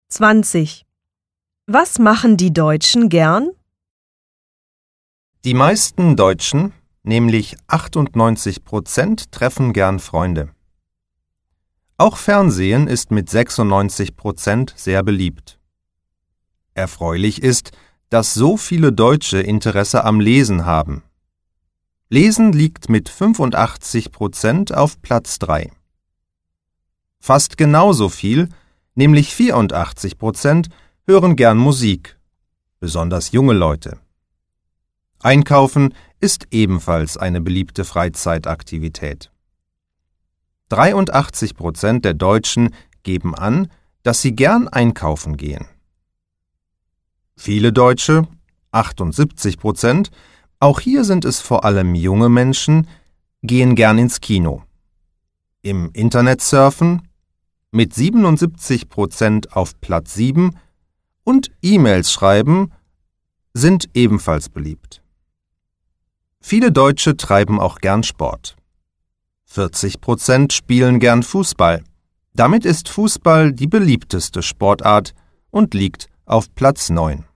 20. Was machen die Deutschen gern? Die meisten Deutschen, nämlich 98%, treffen gern Freunde. Auch Fernsehen ist mit 96% sehr beliebt. Erfreulich ist, dass so viele Deutsche Interesse am Lesen haben. Lesen liegt mit 85% auf Platz 3. Fast genauso viel, nämlich 84%, hören gern Musik, besonders junge Leute. Einkaufen ist ebenfalls eine beliebte Freizeitaktivität. 83% der Deutschen geben an, dass sie gern einkaufen gehen. Viele Deutsche, 78%, auch hier sind es vor allem junge Menschen, gehen gern ins Kino. Im Internet surfen, mit 77% auf Platz 7, und E-Mails schreiben sind ebenfalls beliebt. Viele Deutsche treiben auch gern Sport. 40% spielen gern Fußball. Damit ist Fußball die beliebteste Sportart und liegt auf Platz 9.